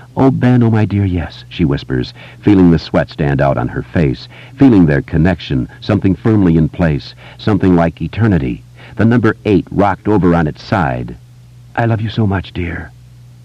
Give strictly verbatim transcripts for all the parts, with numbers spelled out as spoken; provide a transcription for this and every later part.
"Oh, Ben, oh, my dear, yes," she whispers, feeling the sweat stand out on her face, feeling their connection, something firmly in place, something like eternity, the number eight rocked over on its side. "I love you so much, dear."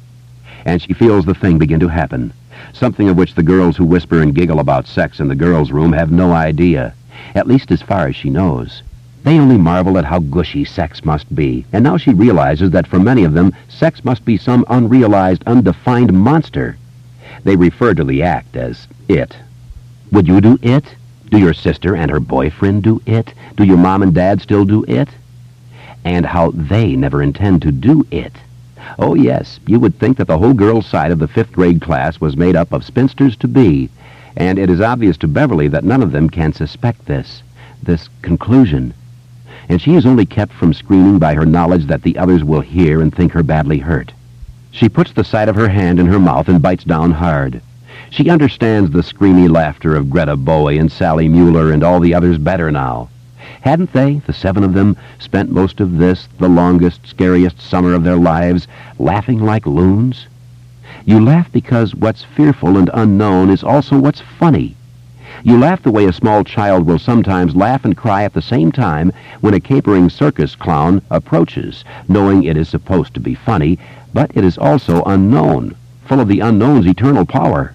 And she feels the thing begin to happen, something of which the girls who whisper and giggle about sex in the girls' room have no idea, at least as far as she knows. They only marvel at how gushy sex must be, and now she realizes that for many of them, sex must be some unrealized, undefined monster. They refer to the act as it. Would you do it? Do your sister and her boyfriend do it? Do your mom and dad still do it? And how they never intend to do it. Oh yes, you would think that the whole girls' side of the fifth grade class was made up of spinsters-to-be, and it is obvious to Beverly that none of them can suspect this, this conclusion. And she is only kept from screaming by her knowledge that the others will hear and think her badly hurt. She puts the side of her hand in her mouth and bites down hard. She understands the screamy laughter of Greta Bowie and Sally Mueller and all the others better now. Hadn't they, the seven of them, spent most of this, the longest, scariest summer of their lives, laughing like loons? You laugh because what's fearful and unknown is also what's funny. You laugh the way a small child will sometimes laugh and cry at the same time when a capering circus clown approaches, knowing it is supposed to be funny, but it is also unknown, full of the unknown's eternal power.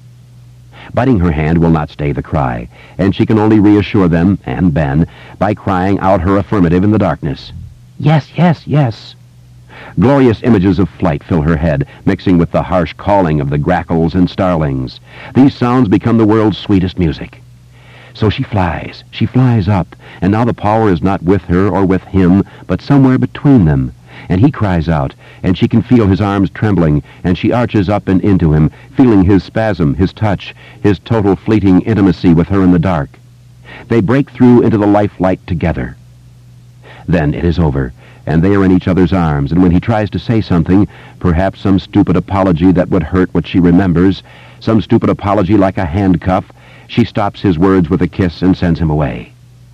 Biting her hand will not stay the cry, and she can only reassure them, and Ben, by crying out her affirmative in the darkness. "Yes, yes, yes." Glorious images of flight fill her head, mixing with the harsh calling of the grackles and starlings. These sounds become the world's sweetest music. So she flies, she flies up, and now the power is not with her or with him, but somewhere between them. And he cries out, and she can feel his arms trembling, and she arches up and into him, feeling his spasm, his touch, his total fleeting intimacy with her in the dark. They break through into the life-light together. Then it is over, and they are in each other's arms, and when he tries to say something, perhaps some stupid apology that would hurt what she remembers, some stupid apology like a handcuff, she stops his words with a kiss and sends him away.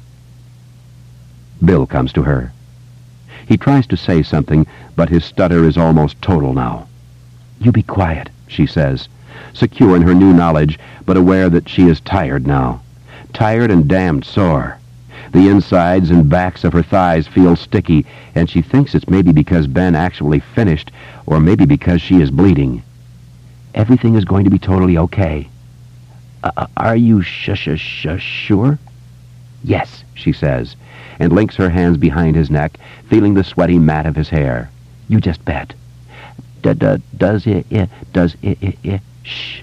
Bill comes to her. He tries to say something, but his stutter is almost total now. "You be quiet," she says, secure in her new knowledge, but aware that she is tired now. Tired and damned sore. The insides and backs of her thighs feel sticky, and she thinks it's maybe because Ben actually finished, or maybe because she is bleeding. "Everything is going to be totally okay." Uh, are you sh-sh-sh-sure? "Yes," she says, and links her hands behind his neck, feeling the sweaty mat of his hair. "You just bet." D-d-does it, it, does it, it, it, shh.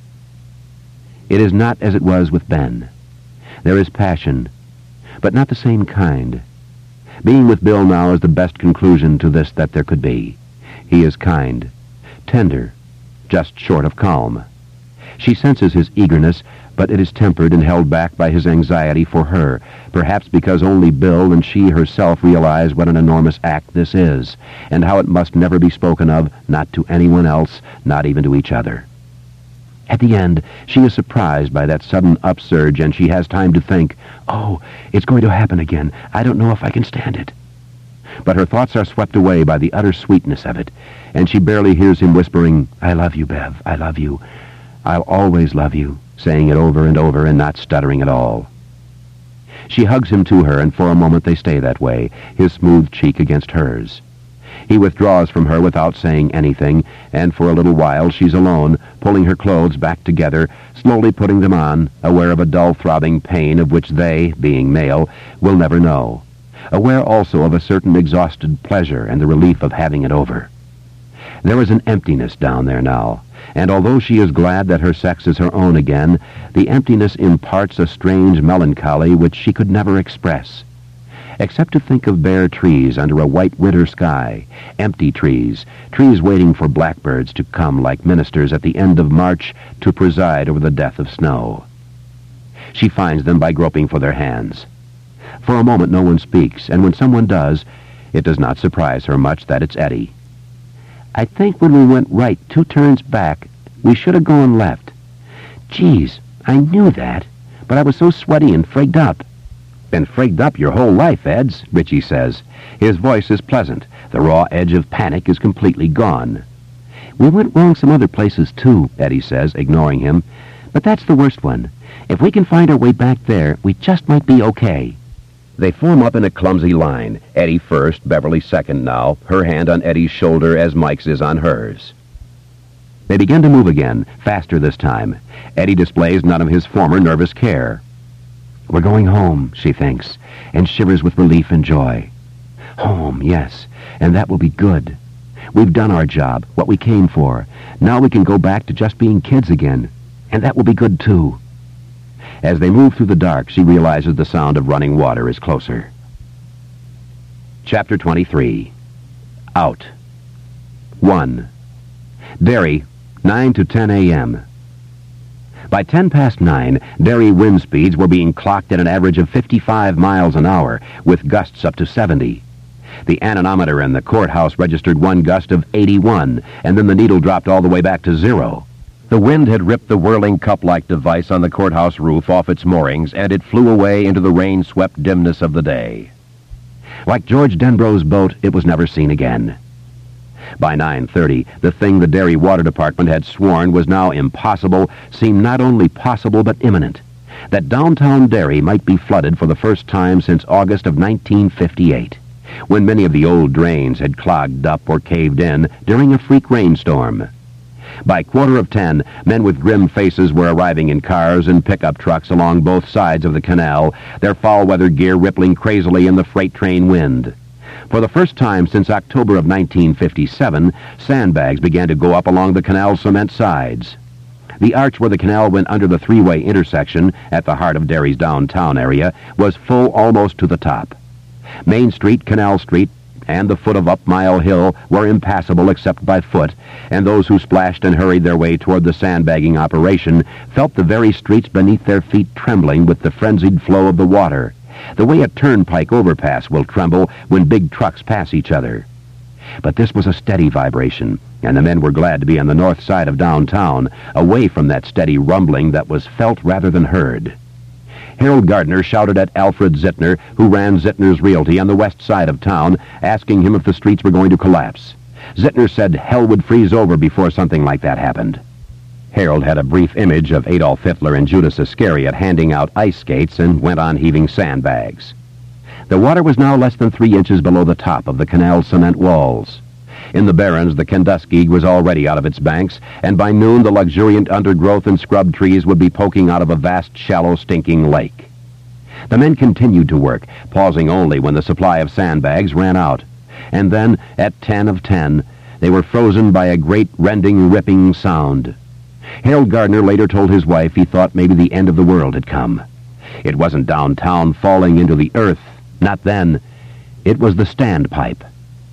It is not as it was with Ben. There is passion, but not the same kind. Being with Bill now is the best conclusion to this that there could be. He is kind, tender, just short of calm. She senses his eagerness, but it is tempered and held back by his anxiety for her, perhaps because only Bill and she herself realize what an enormous act this is, and how it must never be spoken of, not to anyone else, not even to each other. At the end, she is surprised by that sudden upsurge, and she has time to think, "Oh, it's going to happen again. I don't know if I can stand it." But her thoughts are swept away by the utter sweetness of it, and she barely hears him whispering, "I love you, Bev, I love you. I'll always love you," saying it over and over and not stuttering at all. She hugs him to her, and for a moment they stay that way, his smooth cheek against hers. He withdraws from her without saying anything, and for a little while she's alone, pulling her clothes back together, slowly putting them on, aware of a dull throbbing pain of which they, being male, will never know. Aware also of a certain exhausted pleasure and the relief of having it over. There is an emptiness down there now, and although she is glad that her sex is her own again, the emptiness imparts a strange melancholy which she could never express. Except to think of bare trees under a white winter sky, empty trees, trees waiting for blackbirds to come like ministers at the end of March to preside over the death of snow. She finds them by groping for their hands. For a moment no one speaks, and when someone does, it does not surprise her much that it's Eddie. "I think when we went right two turns back, we should have gone left. Geez, I knew that, but I was so sweaty and frigged up." "Been frigged up your whole life, Eds," Richie says. His voice is pleasant. The raw edge of panic is completely gone. We went wrong some other places, too, Eddie says, ignoring him. But that's the worst one. If we can find our way back there, we just might be okay. They form up in a clumsy line, Eddie first, Beverly second now, her hand on Eddie's shoulder as Mike's is on hers. They begin to move again, faster this time. Eddie displays none of his former nervous care. We're going home, she thinks, and shivers with relief and joy. Home, yes, and that will be good. We've done our job, what we came for. Now we can go back to just being kids again, and that will be good, too. As they move through the dark, she realizes the sound of running water is closer. Chapter twenty-three. Out. One. Derry, nine to ten a.m. By ten past nine, Derry wind speeds were being clocked at an average of fifty-five miles an hour, with gusts up to seventy. The anemometer in the courthouse registered one gust of eighty-one, and then the needle dropped all the way back to zero. The wind had ripped the whirling cup-like device on the courthouse roof off its moorings, and it flew away into the rain-swept dimness of the day. Like George Denbrough's boat, it was never seen again. By nine thirty, the thing the Derry Water Department had sworn was now impossible seemed not only possible but imminent. That downtown Derry might be flooded for the first time since August of nineteen fifty-eight. When many of the old drains had clogged up or caved in during a freak rainstorm. By quarter of ten, men with grim faces were arriving in cars and pickup trucks along both sides of the canal, their foul-weather gear rippling crazily in the freight train wind. For the first time since October of nineteen fifty-seven, sandbags began to go up along the canal's cement sides. The arch where the canal went under the three-way intersection at the heart of Derry's downtown area was full almost to the top. Main Street, Canal Street, and the foot of Up Mile Hill were impassable except by foot, and those who splashed and hurried their way toward the sandbagging operation felt the very streets beneath their feet trembling with the frenzied flow of the water, the way a turnpike overpass will tremble when big trucks pass each other. But this was a steady vibration, and the men were glad to be on the north side of downtown, away from that steady rumbling that was felt rather than heard. Harold Gardner shouted at Alfred Zittner, who ran Zittner's Realty on the west side of town, asking him if the streets were going to collapse. Zittner said hell would freeze over before something like that happened. Harold had a brief image of Adolf Hitler and Judas Iscariot handing out ice skates and went on heaving sandbags. The water was now less than three inches below the top of the canal's cement walls. In the barrens, the Kenduskeag was already out of its banks, and by noon the luxuriant undergrowth and scrub trees would be poking out of a vast, shallow, stinking lake. The men continued to work, pausing only when the supply of sandbags ran out. And then, at ten of ten, they were frozen by a great rending, ripping sound. Harold Gardner later told his wife he thought maybe the end of the world had come. It wasn't downtown falling into the earth, not then. It was the standpipe.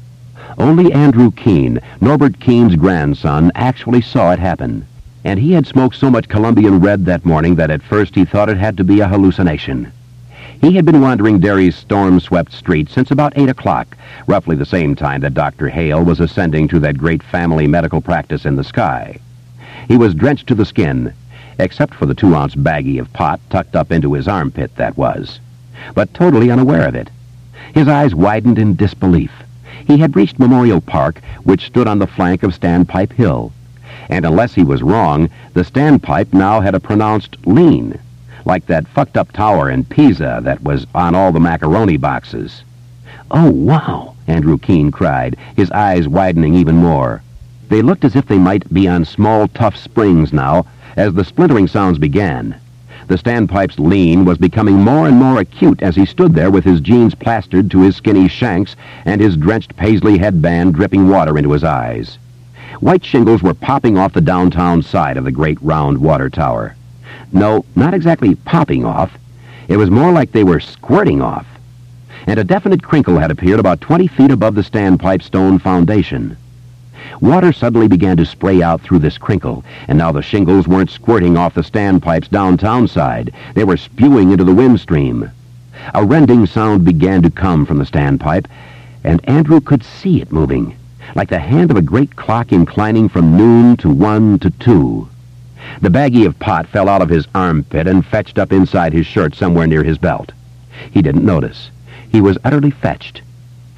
Only Andrew Keene, Norbert Keene's grandson, actually saw it happen. And he had smoked so much Colombian red that morning that at first he thought it had to be a hallucination. He had been wandering Derry's storm-swept streets since about eight o'clock, roughly the same time that Doctor Hale was ascending to that great family medical practice in the sky. He was drenched to the skin, except for the two-ounce baggie of pot tucked up into his armpit, that was, but totally unaware of it. His eyes widened in disbelief. He had reached Memorial Park, which stood on the flank of Standpipe Hill. And unless he was wrong, the Standpipe now had a pronounced lean, like that fucked-up tower in Pisa that was on all the macaroni boxes. "Oh, wow!" Andrew Keene cried, his eyes widening even more. They looked as if they might be on small, tough springs now, as the splintering sounds began. The Standpipe's lean was becoming more and more acute as he stood there with his jeans plastered to his skinny shanks and his drenched paisley headband dripping water into his eyes. White shingles were popping off the downtown side of the great round water tower. No, not exactly popping off. It was more like they were squirting off. And a definite crinkle had appeared about twenty feet above the Standpipe stone foundation. Water suddenly began to spray out through this crinkle, and now the shingles weren't squirting off the Standpipe's downtown side. They were spewing into the wind stream. A rending sound began to come from the Standpipe, and Andrew could see it moving, like the hand of a great clock inclining from noon to one to two. The baggie of pot fell out of his armpit and fetched up inside his shirt somewhere near his belt. He didn't notice. He was utterly fetched.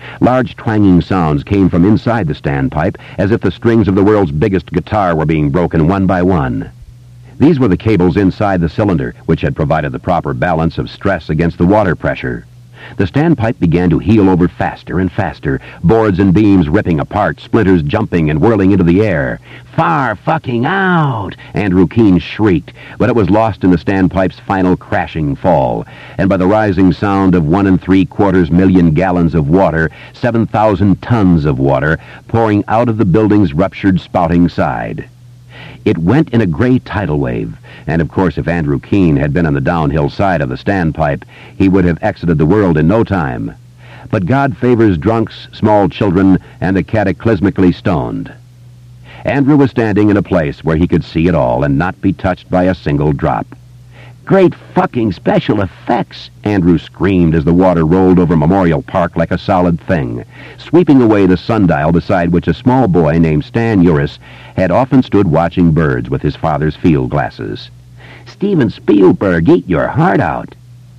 Large twanging sounds came from inside the standpipe, as if the strings of the world's biggest guitar were being broken one by one. These were the cables inside the cylinder, which had provided the proper balance of stress against the water pressure. The standpipe began to heel over faster and faster, boards and beams ripping apart, splinters jumping and whirling into the air. "Far fucking out!" Andrew Keene shrieked, but it was lost in the standpipe's final crashing fall, and by the rising sound of one and three-quarters million gallons of water, seven thousand tons of water, pouring out of the building's ruptured spouting side. It went in a gray tidal wave, and of course if Andrew Keene had been on the downhill side of the standpipe, he would have exited the world in no time. But God favors drunks, small children, and the cataclysmically stoned. Andrew was standing in a place where he could see it all and not be touched by a single drop. "Great fucking special effects!" Andrew screamed as the water rolled over Memorial Park like a solid thing, sweeping away the sundial beside which a small boy named Stan Uris had often stood watching birds with his father's field glasses. "Steven Spielberg, eat your heart out!"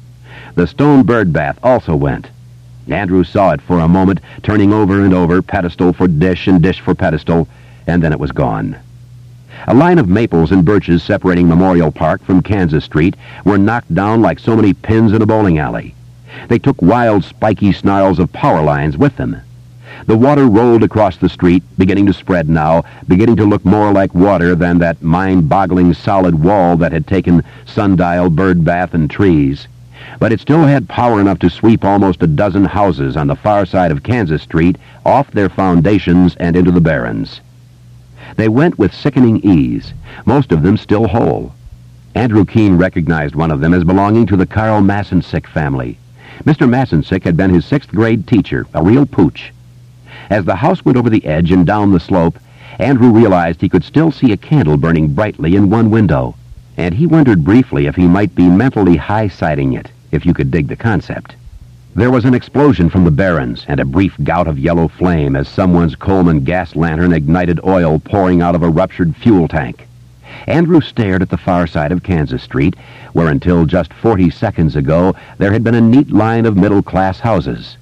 The stone bird bath also went. Andrew saw it for a moment, turning over and over, pedestal for dish and dish for pedestal, and then it was gone. A line of maples and birches separating Memorial Park from Kansas Street were knocked down like so many pins in a bowling alley. They took wild, spiky snarls of power lines with them. The water rolled across the street, beginning to spread now, beginning to look more like water than that mind-boggling solid wall that had taken sundial, bird bath, and trees. But it still had power enough to sweep almost a dozen houses on the far side of Kansas Street off their foundations and into the barrens. They went with sickening ease, most of them still whole. Andrew Keene recognized one of them as belonging to the Carl Massensick family. Mister Massensick had been his sixth-grade teacher, a real pooch. As the house went over the edge and down the slope, Andrew realized he could still see a candle burning brightly in one window, and he wondered briefly if he might be mentally high-siding it, if you could dig the concept. There was an explosion from the barrens and a brief gout of yellow flame as someone's Coleman gas lantern ignited oil pouring out of a ruptured fuel tank. Andrew stared at the far side of Kansas Street, where until just forty seconds ago there had been a neat line of middle-class houses.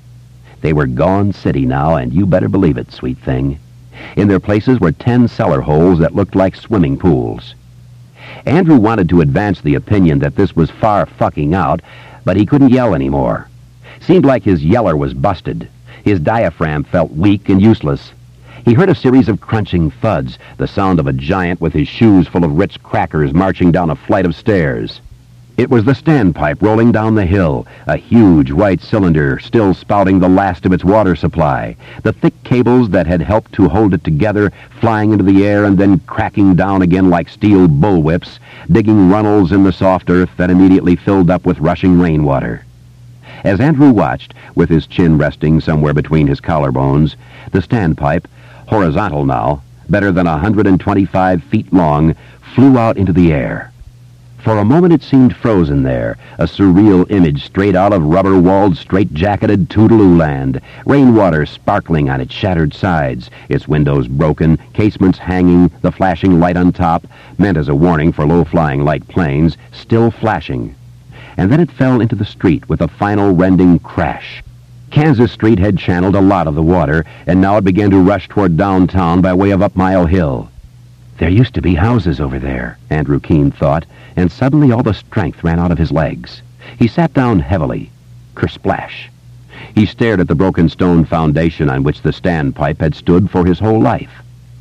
They were gone city now, and you better believe it, sweet thing. In their places were ten cellar holes that looked like swimming pools. Andrew wanted to advance the opinion that this was far fucking out, but he couldn't yell anymore. Seemed like his yeller was busted. His diaphragm felt weak and useless. He heard a series of crunching thuds, the sound of a giant with his shoes full of Ritz crackers marching down a flight of stairs. It was the standpipe rolling down the hill, a huge white cylinder still spouting the last of its water supply, the thick cables that had helped to hold it together flying into the air and then cracking down again like steel bullwhips, digging runnels in the soft earth that immediately filled up with rushing rainwater. As Andrew watched, with his chin resting somewhere between his collarbones, the standpipe, horizontal now, better than one hundred twenty-five feet long, flew out into the air. For a moment it seemed frozen there, a surreal image straight out of rubber-walled, straight-jacketed Toodaloo land, rainwater sparkling on its shattered sides, its windows broken, casements hanging, the flashing light on top, meant as a warning for low-flying light planes, still flashing. And then it fell into the street with a final rending crash. Kansas Street had channeled a lot of the water, and now it began to rush toward downtown by way of Up Mile Hill. There used to be houses over there, Andrew Keene thought, and suddenly all the strength ran out of his legs. He sat down heavily. Kersplash. He stared at the broken stone foundation on which the standpipe had stood for his whole life.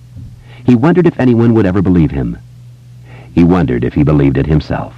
He wondered if anyone would ever believe him. He wondered if he believed it himself.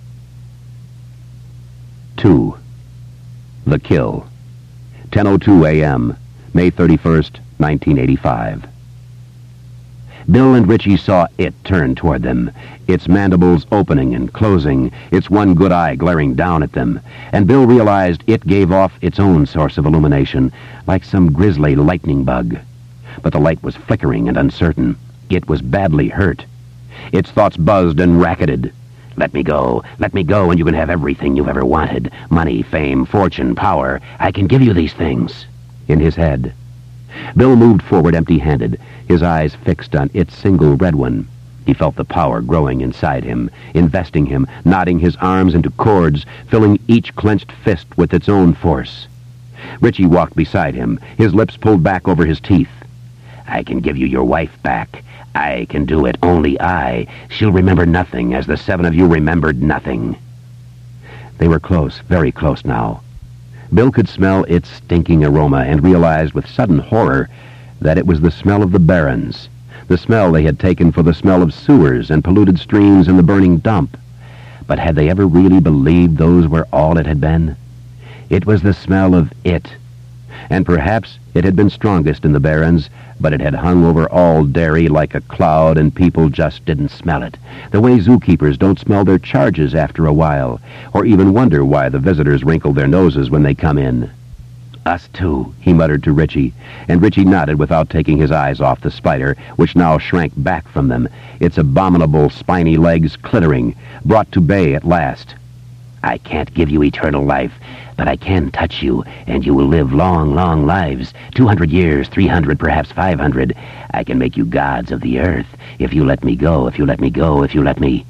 Two. The Kill. ten oh two a.m., May thirty-first, nineteen eighty-five. Bill and Richie saw it turn toward them, its mandibles opening and closing, its one good eye glaring down at them, and Bill realized it gave off its own source of illumination, like some grisly lightning bug. But the light was flickering and uncertain. It was badly hurt. Its thoughts buzzed and racketed. Let me go, let me go, and you can have everything you've ever wanted. Money, fame, fortune, power. I can give you these things. In his head. Bill moved forward empty-handed, his eyes fixed on its single red one. He felt the power growing inside him, investing him, knotting his arms into cords, filling each clenched fist with its own force. Richie walked beside him, his lips pulled back over his teeth. "I can give you your wife back. I can do it, only I. She'll remember nothing, as the seven of you remembered nothing." They were close, very close now. Bill could smell its stinking aroma and realized with sudden horror that it was the smell of the Barrens, the smell they had taken for the smell of sewers and polluted streams and the burning dump. But had they ever really believed those were all it had been? It was the smell of it. And perhaps it had been strongest in the Barrens, but it had hung over all Derry like a cloud, and people just didn't smell it, the way zookeepers don't smell their charges after a while, or even wonder why the visitors wrinkle their noses when they come in. "Us too," he muttered to Richie, and Richie nodded without taking his eyes off the spider, which now shrank back from them, its abominable spiny legs clittering, brought to bay at last. "I can't give you eternal life, but I can touch you, and you will live long, long lives, two hundred years, three hundred, perhaps five hundred. I can make you gods of the earth, if you let me go, if you let me go, if you let me—"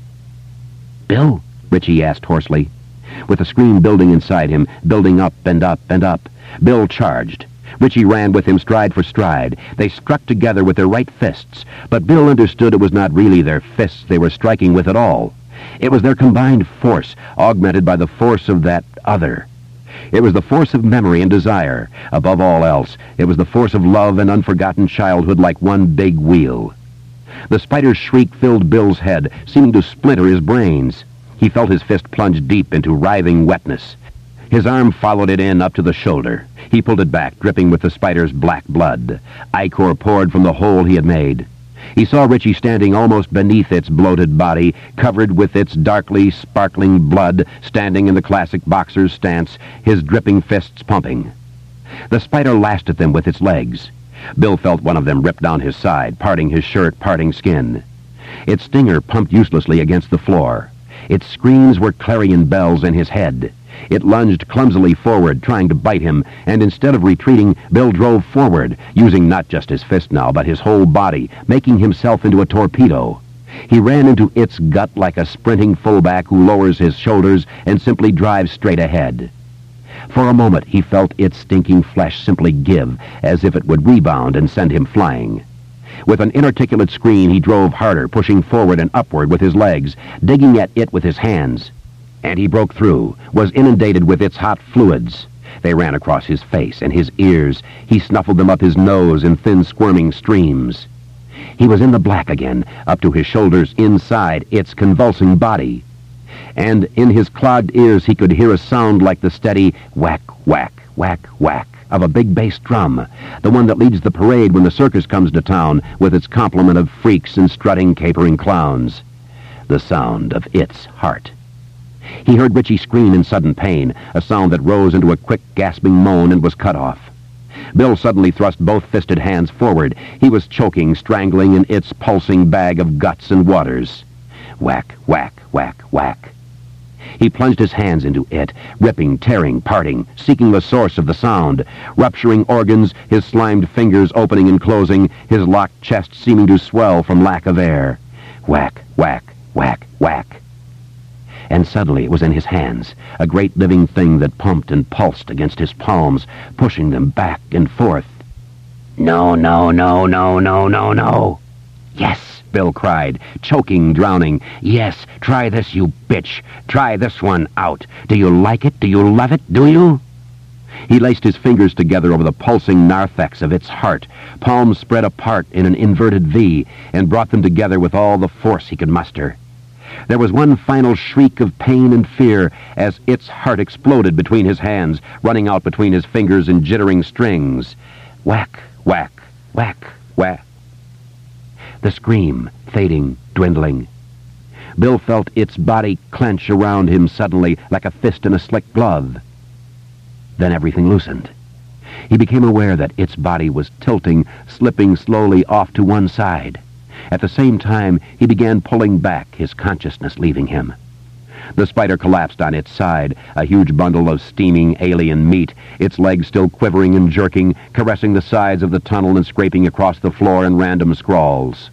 "Bill?" Richie asked hoarsely. With a scream building inside him, building up and up and up, Bill charged. Richie ran with him stride for stride. They struck together with their right fists, but Bill understood it was not really their fists they were striking with at all. It was their combined force, augmented by the force of that other. It was the force of memory and desire. Above all else, it was the force of love and unforgotten childhood like one big wheel. The spider's shriek filled Bill's head, seeming to splinter his brains. He felt his fist plunge deep into writhing wetness. His arm followed it in up to the shoulder. He pulled it back, dripping with the spider's black blood. Ichor poured from the hole he had made. He saw Richie standing almost beneath its bloated body, covered with its darkly sparkling blood, standing in the classic boxer's stance, his dripping fists pumping. The spider lashed at them with its legs. Bill felt one of them rip down his side, parting his shirt, parting skin. Its stinger pumped uselessly against the floor. Its screams were clarion bells in his head. It lunged clumsily forward, trying to bite him, and instead of retreating, Bill drove forward, using not just his fist now, but his whole body, making himself into a torpedo. He ran into its gut like a sprinting fullback who lowers his shoulders and simply drives straight ahead. For a moment, he felt its stinking flesh simply give, as if it would rebound and send him flying. With an inarticulate scream, he drove harder, pushing forward and upward with his legs, digging at it with his hands. And he broke through, was inundated with its hot fluids. They ran across his face and his ears. He snuffled them up his nose in thin, squirming streams. He was in the black again, up to his shoulders inside its convulsing body. And in his clogged ears he could hear a sound like the steady whack, whack, whack, whack of a big bass drum, the one that leads the parade when the circus comes to town with its complement of freaks and strutting, capering clowns. The sound of its heart. He heard Richie scream in sudden pain, a sound that rose into a quick, gasping moan and was cut off. Bill suddenly thrust both fisted hands forward. He was choking, strangling in its pulsing bag of guts and waters. Whack, whack, whack, whack. He plunged his hands into it, ripping, tearing, parting, seeking the source of the sound, rupturing organs, his slimed fingers opening and closing, his locked chest seeming to swell from lack of air. Whack, whack, whack, whack. And suddenly it was in his hands, a great living thing that pumped and pulsed against his palms, pushing them back and forth. "No, no, no, no, no, no, no." "Yes," Bill cried, choking, drowning. "Yes, try this, you bitch. Try this one out. Do you like it? Do you love it? Do you?" He laced his fingers together over the pulsing narthex of its heart, palms spread apart in an inverted V, and brought them together with all the force he could muster. There was one final shriek of pain and fear as its heart exploded between his hands, running out between his fingers in jittering strings. Whack, whack, whack, whack. The scream, fading, dwindling. Bill felt its body clench around him suddenly like a fist in a slick glove. Then everything loosened. He became aware that its body was tilting, slipping slowly off to one side. At the same time, he began pulling back, his consciousness leaving him. The spider collapsed on its side, a huge bundle of steaming alien meat, its legs still quivering and jerking, caressing the sides of the tunnel and scraping across the floor in random scrawls.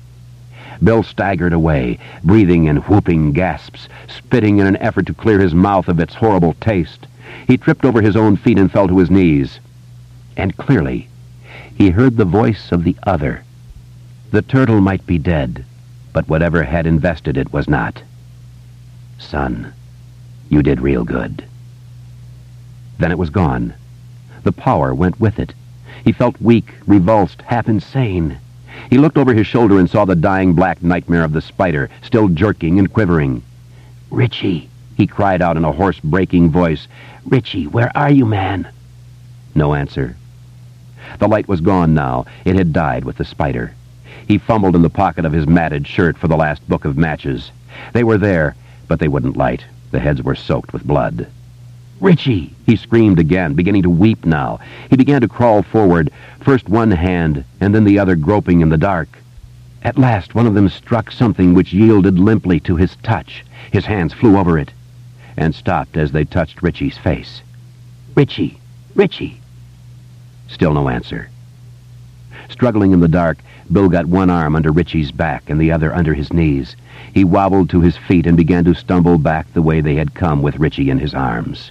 Bill staggered away, breathing in whooping gasps, spitting in an effort to clear his mouth of its horrible taste. He tripped over his own feet and fell to his knees. And clearly, he heard the voice of the other. The turtle might be dead, but whatever had invested it was not. Son, you did real good. Then it was gone. The power went with it. He felt weak, revulsed, half insane. He looked over his shoulder and saw the dying black nightmare of the spider, still jerking and quivering. "Richie," he cried out in a hoarse, breaking voice. "Richie, where are you, man?" No answer. The light was gone now. It had died with the spider. He fumbled in the pocket of his matted shirt for the last book of matches. They were there, but they wouldn't light. The heads were soaked with blood. "Richie!" he screamed again, beginning to weep now. He began to crawl forward, first one hand and then the other groping in the dark. At last one of them struck something which yielded limply to his touch. His hands flew over it and stopped as they touched Richie's face. "Richie! Richie!" Still no answer. Struggling in the dark, Bill got one arm under Richie's back and the other under his knees. He wobbled to his feet and began to stumble back the way they had come with Richie in his arms.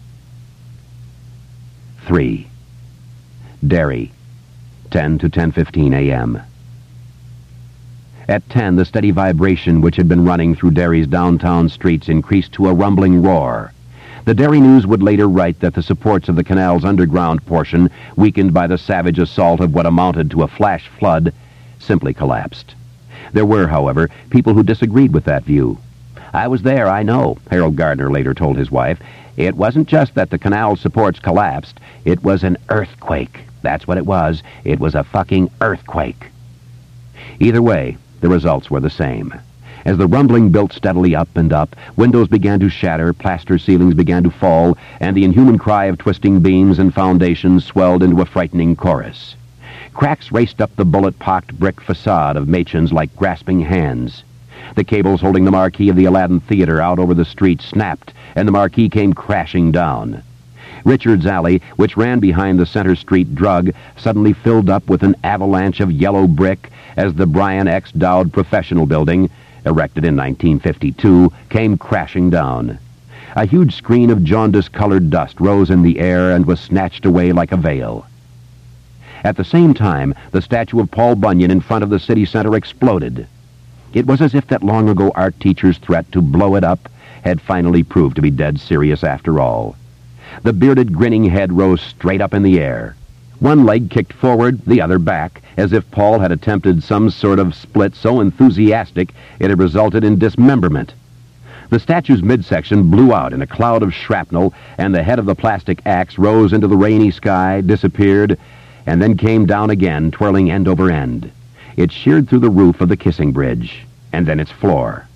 Three. Derry, ten to ten fifteen a m At ten, the steady vibration which had been running through Derry's downtown streets increased to a rumbling roar. The Derry News would later write that the supports of the canal's underground portion, weakened by the savage assault of what amounted to a flash flood, simply collapsed. There were, however, people who disagreed with that view. "I was there, I know," Harold Gardner later told his wife. "It wasn't just that the canal supports collapsed. It was an earthquake. That's what it was. It was a fucking earthquake." Either way, the results were the same. As the rumbling built steadily up and up, windows began to shatter, plaster ceilings began to fall, and the inhuman cry of twisting beams and foundations swelled into a frightening chorus. Cracks raced up the bullet-pocked brick facade of Machen's like grasping hands. The cables holding the marquee of the Aladdin Theater out over the street snapped, and the marquee came crashing down. Richard's Alley, which ran behind the Center Street drug, suddenly filled up with an avalanche of yellow brick as the Brian X. Dowd Professional Building, erected in nineteen fifty-two, came crashing down. A huge screen of jaundice-colored dust rose in the air and was snatched away like a veil. At the same time, the statue of Paul Bunyan in front of the city center exploded. It was as if that long-ago art teacher's threat to blow it up had finally proved to be dead serious after all. The bearded, grinning head rose straight up in the air. One leg kicked forward, the other back, as if Paul had attempted some sort of split so enthusiastic it had resulted in dismemberment. The statue's midsection blew out in a cloud of shrapnel, and the head of the plastic axe rose into the rainy sky, disappeared, and then came down again, twirling end over end. It sheared through the roof of the Kissing Bridge, and then its floor.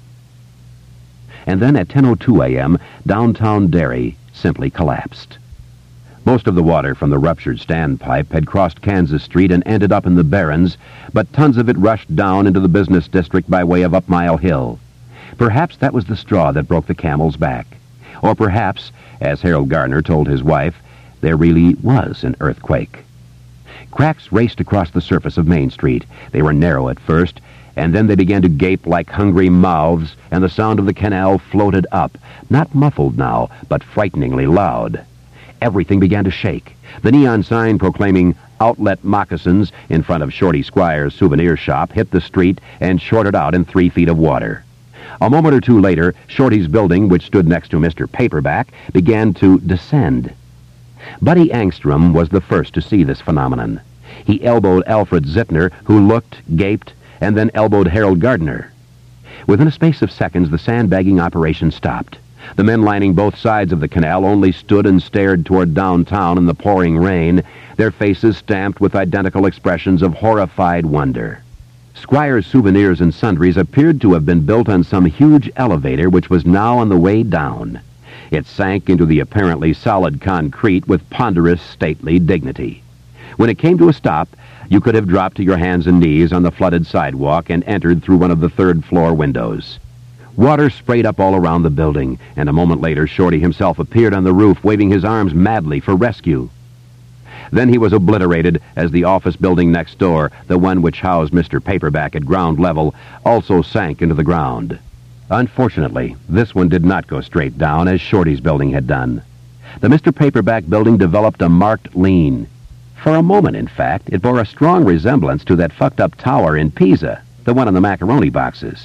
And then at ten oh two a m, downtown Derry simply collapsed. Most of the water from the ruptured standpipe had crossed Kansas Street and ended up in the Barrens, but tons of it rushed down into the business district by way of Up Mile Hill. Perhaps that was the straw that broke the camel's back. Or perhaps, as Harold Gardner told his wife, there really was an earthquake. Cracks raced across the surface of Main Street. They were narrow at first, and then they began to gape like hungry mouths, and the sound of the canal floated up, not muffled now, but frighteningly loud. Everything began to shake. The neon sign proclaiming Outlet Moccasins in front of Shorty Squire's souvenir shop hit the street and shorted out in three feet of water. A moment or two later, Shorty's building, which stood next to Mister Paperback, began to descend. Buddy Angstrom was the first to see this phenomenon. He elbowed Alfred Zittner, who looked, gaped, and then elbowed Harold Gardner. Within a space of seconds, the sandbagging operation stopped. The men lining both sides of the canal only stood and stared toward downtown in the pouring rain, their faces stamped with identical expressions of horrified wonder. Squire's Souvenirs and Sundries appeared to have been built on some huge elevator which was now on the way down. It sank into the apparently solid concrete with ponderous, stately dignity. When it came to a stop, you could have dropped to your hands and knees on the flooded sidewalk and entered through one of the third-floor windows. Water sprayed up all around the building, and a moment later Shorty himself appeared on the roof, waving his arms madly for rescue. Then he was obliterated as the office building next door, the one which housed Mister Paperback at ground level, also sank into the ground. Unfortunately, this one did not go straight down as Shorty's building had done. the Mister Paperback building developed a marked lean. For a moment, in fact, it bore a strong resemblance to that fucked-up tower in Pisa, the one in the macaroni boxes.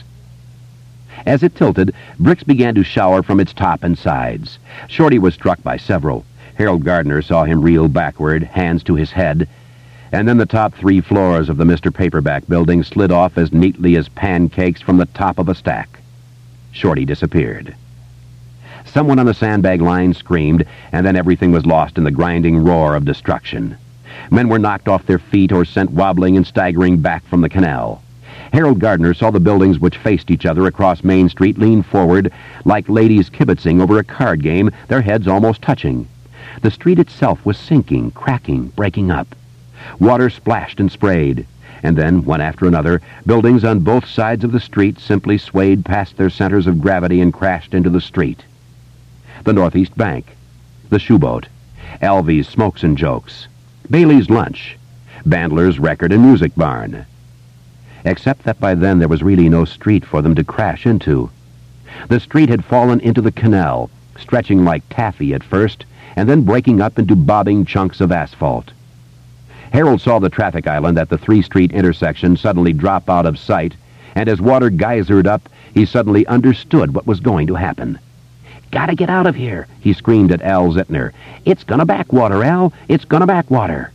As it tilted, bricks began to shower from its top and sides. Shorty was struck by several. Harold Gardner saw him reel backward, hands to his head, and then the top three floors of the Mister Paperback building slid off as neatly as pancakes from the top of a stack. Shorty disappeared. Someone on the sandbag line screamed, and then everything was lost in the grinding roar of destruction. Men were knocked off their feet or sent wobbling and staggering back from the canal. Harold Gardner saw the buildings which faced each other across Main Street lean forward like ladies kibitzing over a card game, their heads almost touching. The street itself was sinking, cracking, breaking up. Water splashed and sprayed, and then, one after another, buildings on both sides of the street simply swayed past their centers of gravity and crashed into the street. The Northeast Bank, the Shoeboat, Alvy's Smokes and Jokes, Bailey's Lunch, Bandler's Record and Music Barn. Except that by then there was really no street for them to crash into. The street had fallen into the canal, stretching like taffy at first, and then breaking up into bobbing chunks of asphalt. Harold saw the traffic island at the three-street intersection suddenly drop out of sight, and as water geysered up, he suddenly understood what was going to happen. "Gotta get out of here," he screamed at Al Zitner. "It's gonna backwater, Al. It's gonna backwater."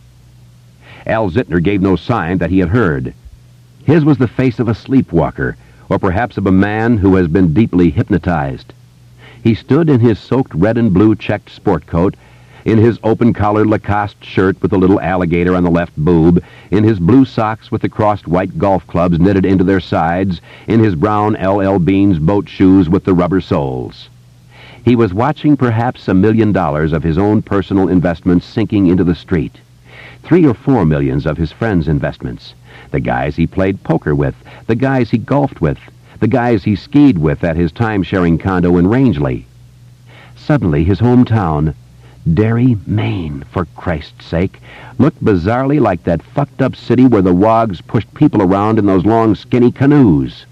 Al Zitner gave no sign that he had heard. His was the face of a sleepwalker, or perhaps of a man who has been deeply hypnotized. He stood in his soaked red and blue checked sport coat, in his open-collared Lacoste shirt with a little alligator on the left boob, in his blue socks with the crossed white golf clubs knitted into their sides, in his brown L L Bean's boat shoes with the rubber soles. He was watching perhaps a million dollars of his own personal investments sinking into the street. Three or four millions of his friends' investments. The guys he played poker with, the guys he golfed with, the guys he skied with at his time-sharing condo in Rangeley. Suddenly, his hometown, Derry, Maine, for Christ's sake, looked bizarrely like that fucked-up city where the wogs pushed people around in those long, skinny canoes.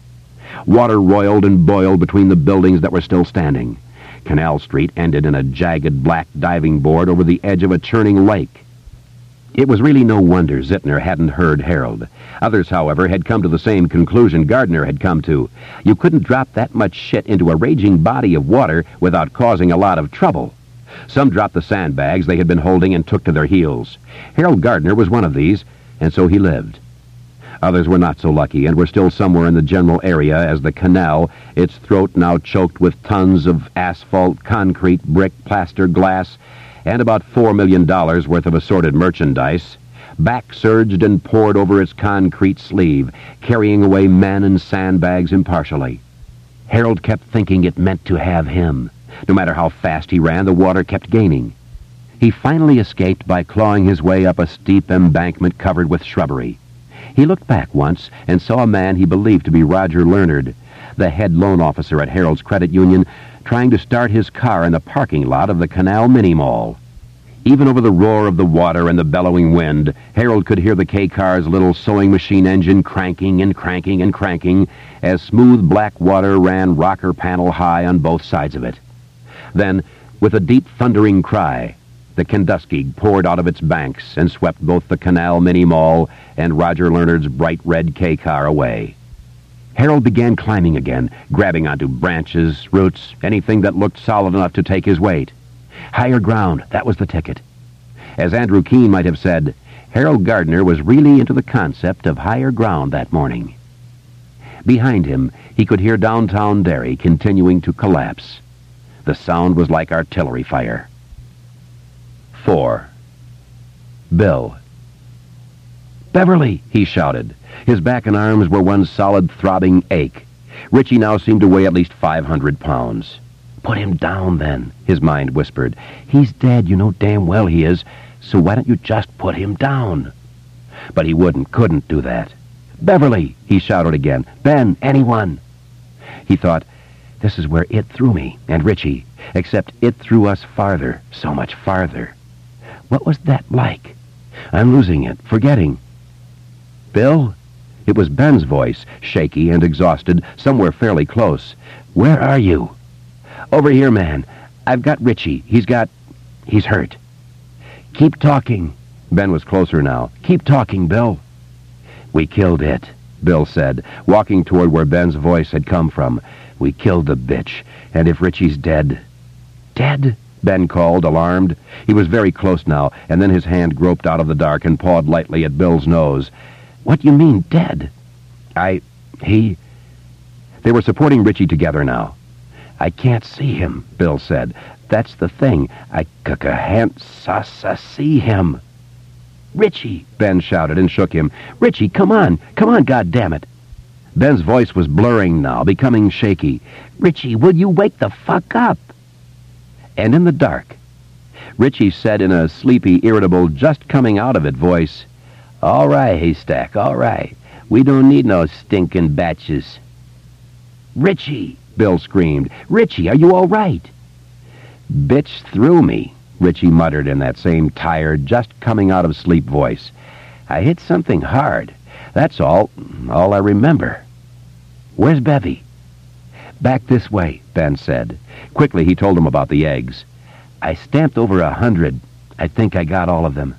Water roiled and boiled between the buildings that were still standing. Canal Street ended in a jagged black diving board over the edge of a churning lake. It was really no wonder Zitner hadn't heard Harold. Others, however, had come to the same conclusion Gardner had come to. You couldn't drop that much shit into a raging body of water without causing a lot of trouble. Some dropped the sandbags they had been holding and took to their heels. Harold Gardner was one of these, and so he lived. Others were not so lucky and were still somewhere in the general area as the canal, its throat now choked with tons of asphalt, concrete, brick, plaster, glass, and about four million dollars worth of assorted merchandise, back surged and poured over its concrete sleeve, carrying away men and sandbags impartially. Harold kept thinking it meant to have him. No matter how fast he ran, the water kept gaining. He finally escaped by clawing his way up a steep embankment covered with shrubbery. He looked back once and saw a man he believed to be Roger Leonard, the head loan officer at Harold's Credit Union, trying to start his car in the parking lot of the Canal Mini Mall. Even over the roar of the water and the bellowing wind, Harold could hear the K-car's little sewing machine engine cranking and cranking and cranking as smooth black water ran rocker panel high on both sides of it. Then, with a deep thundering cry, the Kenduskeag poured out of its banks and swept both the Canal Mini Mall and Roger Leonard's bright red K-car away. Harold began climbing again, grabbing onto branches, roots, anything that looked solid enough to take his weight. Higher ground, that was the ticket. As Andrew Keene might have said, Harold Gardner was really into the concept of higher ground that morning. Behind him, he could hear downtown Derry continuing to collapse. The sound was like artillery fire. Four. Bill. "Beverly!" he shouted. His back and arms were one solid throbbing ache. Richie now seemed to weigh at least five hundred pounds. "Put him down, then," his mind whispered. "He's dead, you know damn well he is, so why don't you just put him down?" But he wouldn't, couldn't do that. "Beverly!" he shouted again. "Ben, anyone!" He thought, this is where it threw me, and Richie, except it threw us farther, so much farther. What was that like? I'm losing it, forgetting. "Bill?" It was Ben's voice, shaky and exhausted, somewhere fairly close. "Where are you?" "Over here, man. I've got Richie. He's got... he's hurt. Keep talking. Ben was closer now. Keep talking, Bill. We killed it, Bill said, walking toward where Ben's voice had come from. We killed the bitch, and if Richie's dead... Dead? Ben called, alarmed. He was very close now, and then his hand groped out of the dark and pawed lightly at Bill's nose. What do you mean, dead? I... he... They were supporting Richie together now. I can't see him, Bill said. That's the thing. I can't see him. Richie, Ben shouted and shook him. Richie, come on. Come on, goddammit. Ben's voice was blurring now, becoming shaky. Richie, will you wake the fuck up? And in the dark, Richie said in a sleepy, irritable, just-coming-out-of-it voice, All right, Haystack, all right. We don't need no stinking batches. Richie, Bill screamed. Richie, are you all right? Bitch threw me, Richie muttered in that same tired, just-coming-out-of-sleep voice. I hit something hard. That's all, all I remember. Where's Bevy? Back this way, Ben said. Quickly, he told him about the eggs. I stamped over a hundred. I think I got all of them.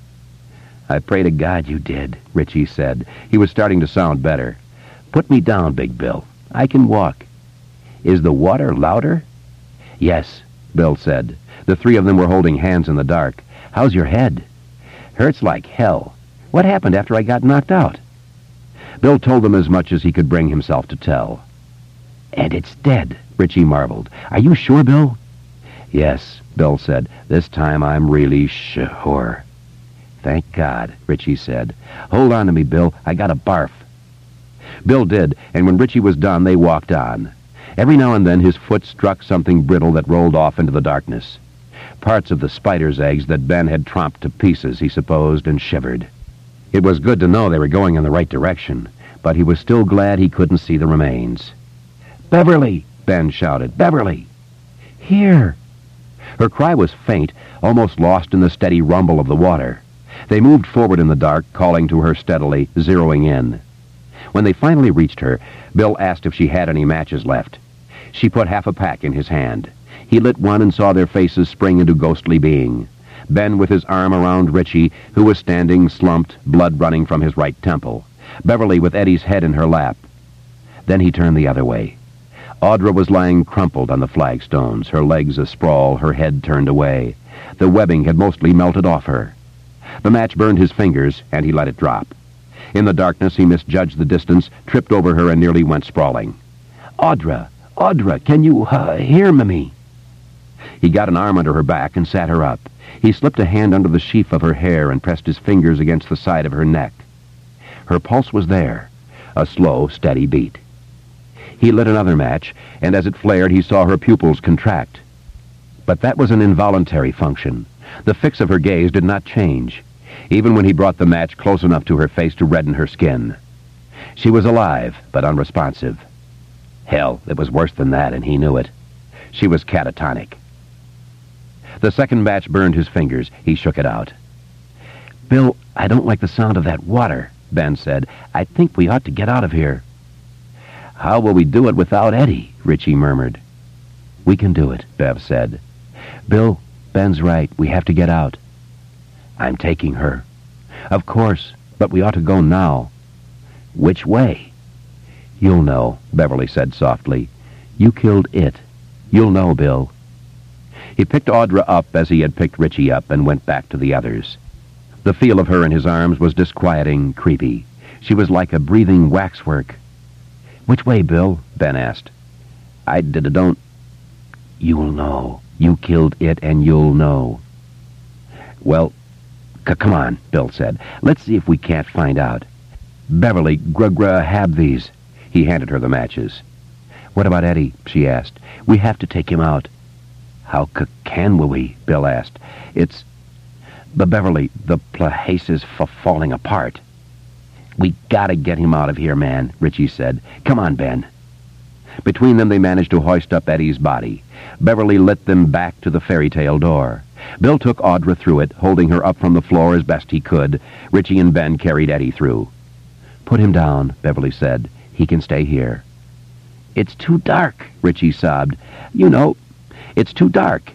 I pray to God you did, Richie said. He was starting to sound better. Put me down, Big Bill. I can walk. Is the water louder? Yes, Bill said. The three of them were holding hands in the dark. How's your head? Hurts like hell. What happened after I got knocked out? Bill told them as much as he could bring himself to tell. And it's dead, Richie marveled. Are you sure, Bill? Yes, Bill said. This time I'm really sure. Thank God, Richie said. Hold on to me, Bill. I got a barf. Bill did, and when Richie was done, they walked on. Every now and then his foot struck something brittle that rolled off into the darkness. Parts of the spider's eggs that Ben had tromped to pieces, he supposed, and shivered. It was good to know they were going in the right direction, but he was still glad he couldn't see the remains. Beverly, Ben shouted. Beverly! Here! Her cry was faint, almost lost in the steady rumble of the water. They moved forward in the dark, calling to her steadily, zeroing in. When they finally reached her, Bill asked if she had any matches left. She put half a pack in his hand. He lit one and saw their faces spring into ghostly being. Ben with his arm around Richie, who was standing slumped, blood running from his right temple. Beverly with Eddie's head in her lap. Then he turned the other way. Audra was lying crumpled on the flagstones, her legs asprawl, her head turned away. The webbing had mostly melted off her. The match burned his fingers, and he let it drop. In the darkness, he misjudged the distance, tripped over her, and nearly went sprawling. Audra! Audra, can you uh, hear me? He got an arm under her back and sat her up. He slipped a hand under the sheaf of her hair and pressed his fingers against the side of her neck. Her pulse was there, a slow, steady beat. He lit another match, and as it flared, he saw her pupils contract. But that was an involuntary function. The fix of her gaze did not change, even when he brought the match close enough to her face to redden her skin. She was alive, but unresponsive. Hell, it was worse than that, and he knew it. She was catatonic. The second match burned his fingers. He shook it out. Bill, I don't like the sound of that water, Ben said. I think we ought to get out of here. How will we do it without Eddie? Richie murmured. We can do it, Bev said. Bill, Ben's right. We have to get out. I'm taking her. Of course, but we ought to go now. Which way? You'll know, Beverly said softly. You killed it. You'll know, Bill. He picked Audra up as he had picked Richie up and went back to the others. The feel of her in his arms was disquieting, creepy. She was like a breathing waxwork. Which way, Bill? Ben asked. I d- don't... You'll know. You killed it, and you'll know. Well, c- come on, Bill said. Let's see if we can't find out. Beverly, gr-gr, have these. He handed her the matches. What about Eddie? She asked. We have to take him out. How c- can we? Bill asked. It's... But Beverly, the place is f- falling apart. We gotta get him out of here, man, Richie said. Come on, Ben. Between them, they managed to hoist up Eddie's body. Beverly lit them back to the fairy tale door. Bill took Audra through it, holding her up from the floor as best he could. Richie and Ben carried Eddie through. Put him down, Beverly said. He can stay here. It's too dark, Richie sobbed. You know, it's too dark.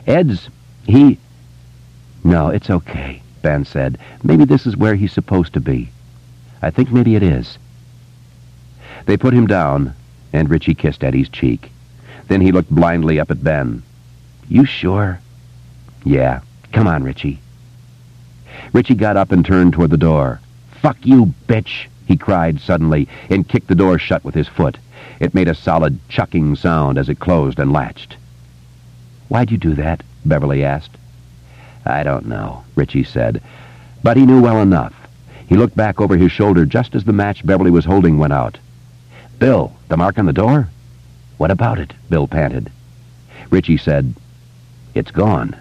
Ed's, he... No, it's okay, Ben said. Maybe this is where he's supposed to be. I think maybe it is. They put him down, and Richie kissed Eddie's cheek. Then he looked blindly up at Ben. You sure? Yeah. Come on, Richie. Richie got up and turned toward the door. Fuck you, bitch, he cried suddenly, and kicked the door shut with his foot. It made a solid chucking sound as it closed and latched. Why'd you do that? Beverly asked. I don't know, Richie said, but he knew well enough. He looked back over his shoulder just as the match Beverly was holding went out. Bill, the mark on the door? What about it? Bill panted. Richie said, It's gone.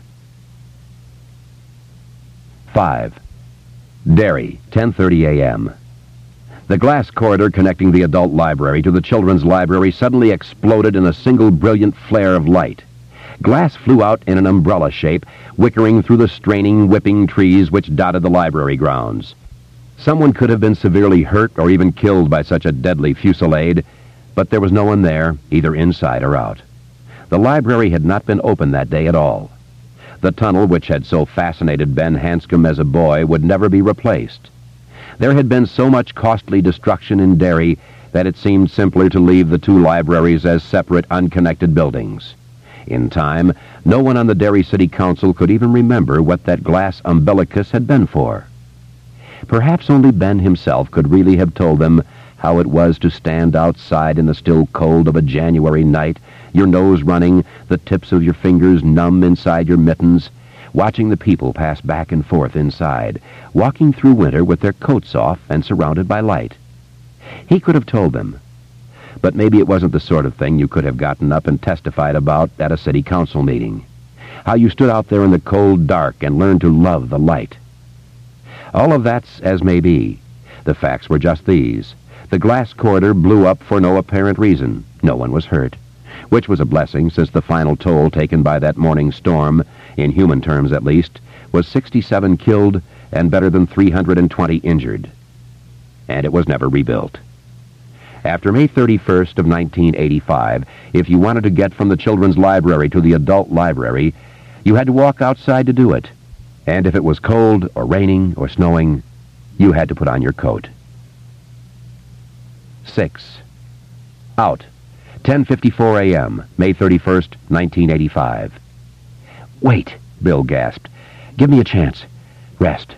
Five. Derry, ten thirty a.m. The glass corridor connecting the adult library to the children's library suddenly exploded in a single brilliant flare of light. Glass flew out in an umbrella shape, wickering through the straining, whipping trees which dotted the library grounds. Someone could have been severely hurt or even killed by such a deadly fusillade, but there was no one there, either inside or out. The library had not been open that day at all. The tunnel which had so fascinated Ben Hanscom as a boy would never be replaced. There had been so much costly destruction in Derry that it seemed simpler to leave the two libraries as separate, unconnected buildings. In time, no one on the Derry City Council could even remember what that glass umbilicus had been for. Perhaps only Ben himself could really have told them how it was to stand outside in the still cold of a January night, your nose running, the tips of your fingers numb inside your mittens, watching the people pass back and forth inside, walking through winter with their coats off and surrounded by light. He could have told them. But maybe it wasn't the sort of thing you could have gotten up and testified about at a city council meeting. How you stood out there in the cold dark and learned to love the light. All of that's as may be. The facts were just these. The glass corridor blew up for no apparent reason. No one was hurt, which was a blessing since the final toll taken by that morning's storm, in human terms at least, was sixty-seven killed and better than three hundred twenty injured. And it was never rebuilt. After May thirty-first of nineteen eighty-five, if you wanted to get from the children's library to the adult library, you had to walk outside to do it. And if it was cold or raining or snowing, you had to put on your coat. Six. Out. ten fifty-four a.m., May thirty-first, nineteen eighty-five. Wait, Bill gasped. Give me a chance. Rest.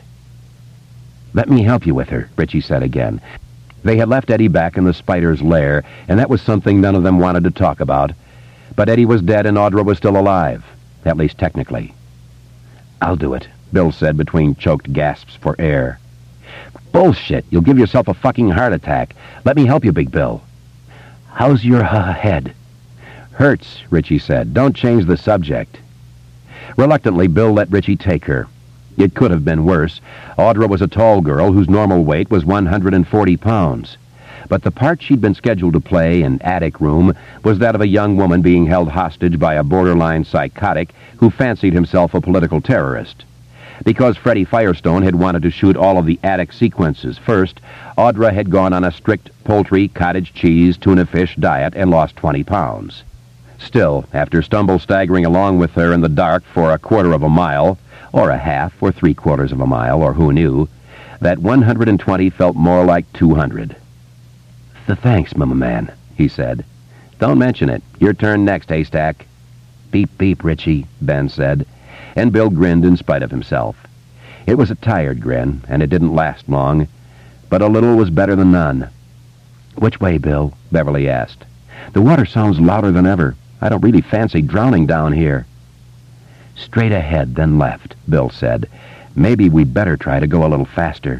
Let me help you with her, Richie said again. They had left Eddie back in the spider's lair, and that was something none of them wanted to talk about. But Eddie was dead and Audra was still alive, at least technically. I'll do it, Bill said between choked gasps for air. Bullshit, you'll give yourself a fucking heart attack. Let me help you, Big Bill. How's your uh, head? Hurts, Richie said. Don't change the subject. Reluctantly, Bill let Richie take her. It could have been worse. Audra was a tall girl whose normal weight was one hundred forty pounds. But the part she'd been scheduled to play in Attic Room was that of a young woman being held hostage by a borderline psychotic who fancied himself a political terrorist. Because Freddie Firestone had wanted to shoot all of the attic sequences first, Audra had gone on a strict poultry, cottage cheese, tuna fish diet and lost twenty pounds. Still, after Stumble staggering along with her in the dark for a quarter of a mile, or a half, or three-quarters of a mile, or who knew, that one hundred twenty felt more like two hundred. "The thanks, Mama Man," he said. "Don't mention it. Your turn next, Haystack." "Beep, beep, Richie," Ben said, and Bill grinned in spite of himself. It was a tired grin, and it didn't last long, but a little was better than none. "Which way, Bill?" Beverly asked. "The water sounds louder than ever. I don't really fancy drowning down here." "Straight ahead, then left," Bill said. "Maybe we'd better try to go a little faster."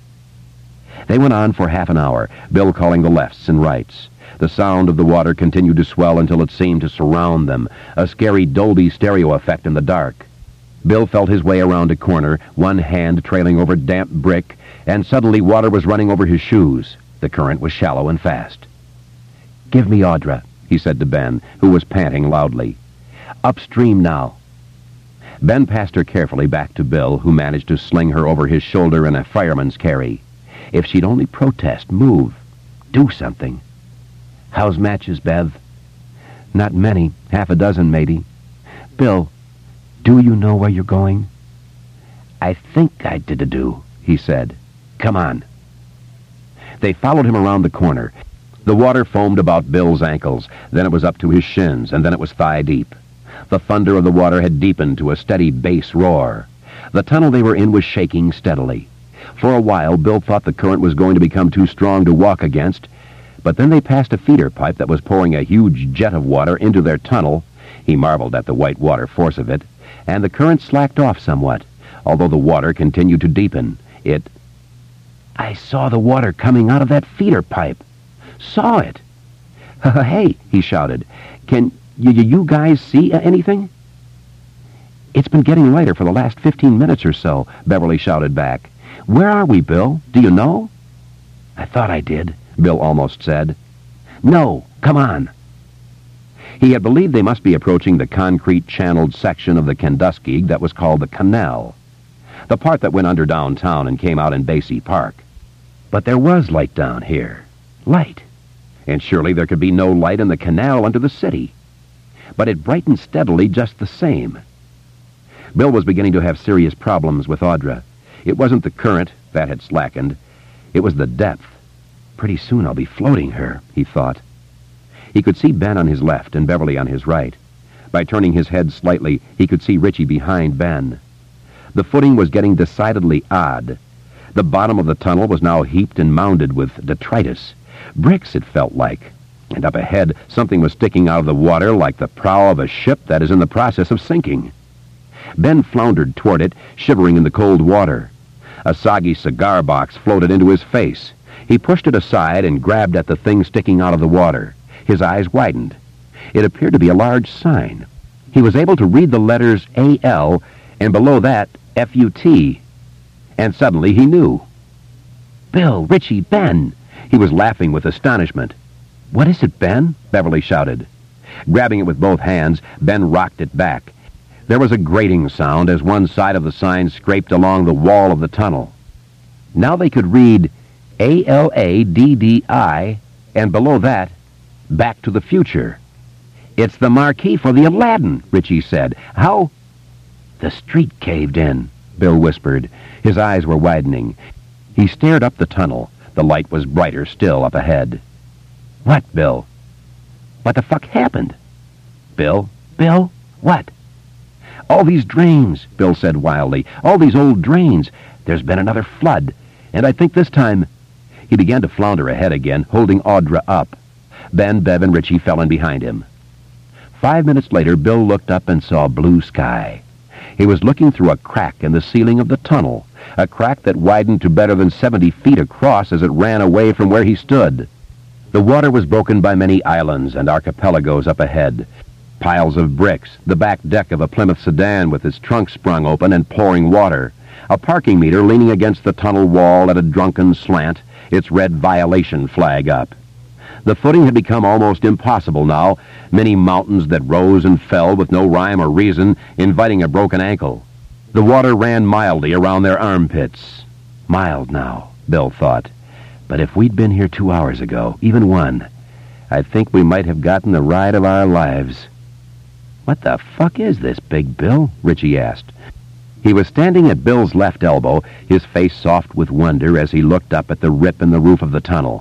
They went on for half an hour, Bill calling the lefts and rights. The sound of the water continued to swell until it seemed to surround them, a scary Dolby stereo effect in the dark. Bill felt his way around a corner, one hand trailing over damp brick, and suddenly water was running over his shoes. The current was shallow and fast. "Give me Audra," he said to Ben, who was panting loudly. "Upstream now." Ben passed her carefully back to Bill, who managed to sling her over his shoulder in a fireman's carry. If she'd only protest, move, do something. "How's matches, Bev?" "Not many. Half a dozen, maybe." "Bill, Do you know where you're going? I think I did-a-do, he said. Come on. They followed him around the corner. The water foamed about Bill's ankles, then it was up to his shins, and then it was thigh-deep. The thunder of the water had deepened to a steady bass roar. The tunnel they were in was shaking steadily. For a while, Bill thought the current was going to become too strong to walk against, but then they passed a feeder pipe that was pouring a huge jet of water into their tunnel. He marveled at the white water force of it, and the current slacked off somewhat, although the water continued to deepen. It... I saw the water coming out of that feeder pipe. Saw it. Hey, he shouted. Can y- y- you guys see uh, anything? It's been getting lighter for the last fifteen minutes or so, Beverly shouted back. Where are we, Bill? Do you know? I thought I did, Bill almost said. No, come on. He had believed they must be approaching the concrete-channeled section of the Kenduskeag that was called the Canal, the part that went under downtown and came out in Basie Park. But there was light down here. Light. And surely there could be no light in the canal under the city. But it brightened steadily just the same. Bill was beginning to have serious problems with Audra. It wasn't the current, that had slackened. It was the depth. Pretty soon I'll be floating her, he thought. He could see Ben on his left and Beverly on his right. By turning his head slightly, he could see Richie behind Ben. The footing was getting decidedly odd. The bottom of the tunnel was now heaped and mounded with detritus. Bricks, it felt like. And up ahead, something was sticking out of the water like the prow of a ship that is in the process of sinking. Ben floundered toward it, shivering in the cold water. A soggy cigar box floated into his face. He pushed it aside and grabbed at the thing sticking out of the water. His eyes widened. It appeared to be a large sign. He was able to read the letters A L, and below that, F U T. And suddenly he knew. Bill, Richie, Ben! He was laughing with astonishment. What is it, Ben? Beverly shouted. Grabbing it with both hands, Ben rocked it back. There was a grating sound as one side of the sign scraped along the wall of the tunnel. Now they could read A L A D D I, and below that, Back to the Future. It's the marquee for the Aladdin, Richie said. How? The street caved in, Bill whispered. His eyes were widening. He stared up the tunnel. The light was brighter still up ahead. What, Bill? What the fuck happened? Bill? Bill? What? All these drains, Bill said wildly. All these old drains. There's been another flood. And I think this time... He began to flounder ahead again, holding Audra up. Ben, Bev, and Richie fell in behind him. Five minutes later, Bill looked up and saw blue sky. He was looking through a crack in the ceiling of the tunnel, a crack that widened to better than seventy feet across as it ran away from where he stood. The water was broken by many islands and archipelagos up ahead. Piles of bricks, the back deck of a Plymouth sedan with its trunk sprung open and pouring water, a parking meter leaning against the tunnel wall at a drunken slant, its red violation flag up. The footing had become almost impossible now, many mountains that rose and fell with no rhyme or reason, inviting a broken ankle. The water ran mildly around their armpits. Mild now, Bill thought. But if we'd been here two hours ago, even one, I think we might have gotten the ride of our lives. What the fuck is this, Big Bill? Richie asked. He was standing at Bill's left elbow, his face soft with wonder as he looked up at the rip in the roof of the tunnel.